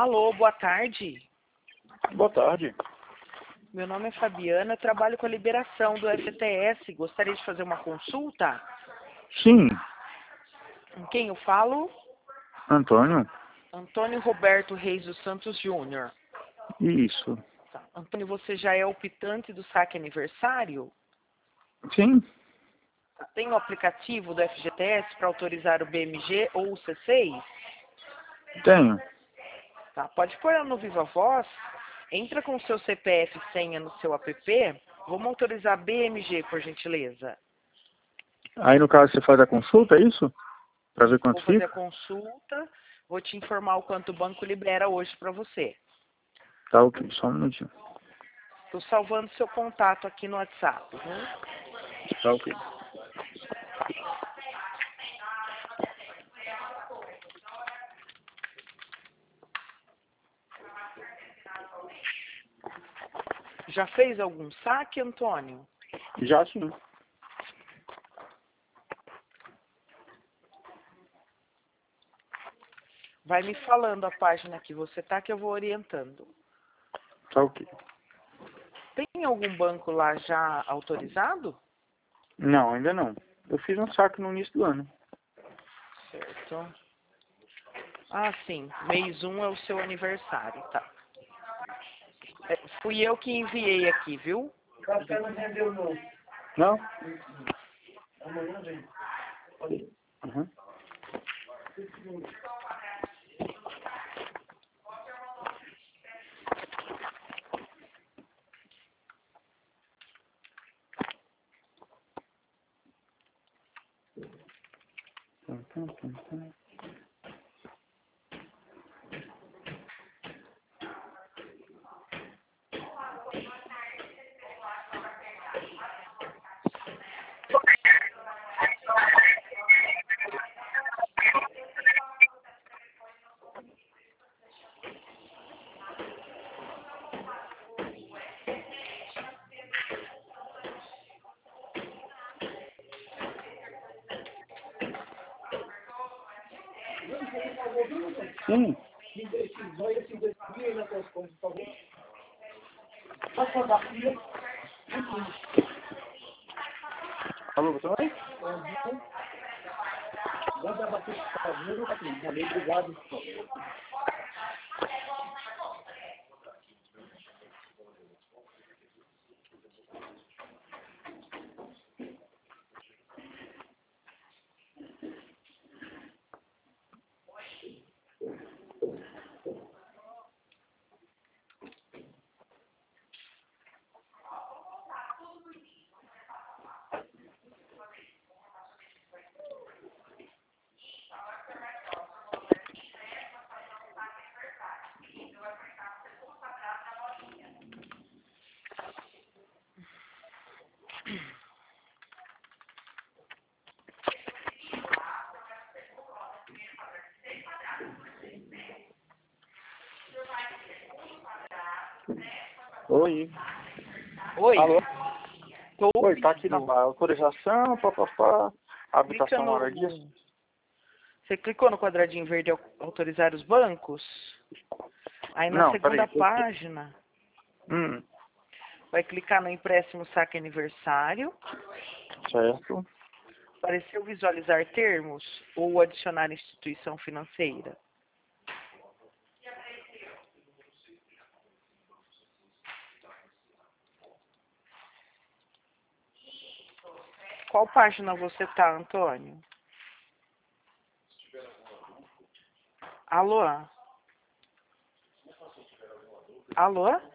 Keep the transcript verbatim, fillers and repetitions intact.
Alô, boa tarde. Boa tarde. Meu nome é Fabiana, eu trabalho com a liberação do F G T S. Gostaria de fazer uma consulta? Sim, Com quem eu falo? Antônio. Antônio Roberto Reis dos Santos Júnior. Isso. Tá. Antônio, você já é optante do saque aniversário? Sim, Tem o aplicativo do F G T S para autorizar o B M G ou o C seis? tenho. Tá. Pode pôr no Viva Voz. Entra com o seu C P F e senha no seu app. Vamos autorizar B M G, por gentileza. Aí no caso você faz a consulta, é isso? Pra ver quanto Vou fazer fica? a consulta. Vou te informar o quanto o banco libera hoje para você. Tá ok, só um minutinho. Estou salvando seu contato aqui no WhatsApp. Né? Tá ok. Já fez algum saque, Antônio? Já sim. Vai me falando a página que você tá que eu vou orientando. Tá ok. Tem algum banco lá já autorizado? Não, ainda não. Eu fiz um saque no início do ano. Certo. Ah, sim. Mês um é o seu aniversário, tá. É, fui eu que enviei aqui, viu? Café não rendeu não. Não? Amanhã vem. Uhum. Tum, tum, tum, tum. Sim. Alô, você vai? Obrigado. Oi. Oi. Alô? Tô Oi, tá aqui na ouvindo. autorização, papapá, Clica habitação no... moradia. Você clicou no quadradinho verde au- autorizar os bancos? Aí na Não, segunda peraí. página, Hum, vai clicar no empréstimo saque aniversário. certo. Apareceu visualizar termos ou adicionar instituição financeira? Qual página você tá, Antônio? Alô? Alô?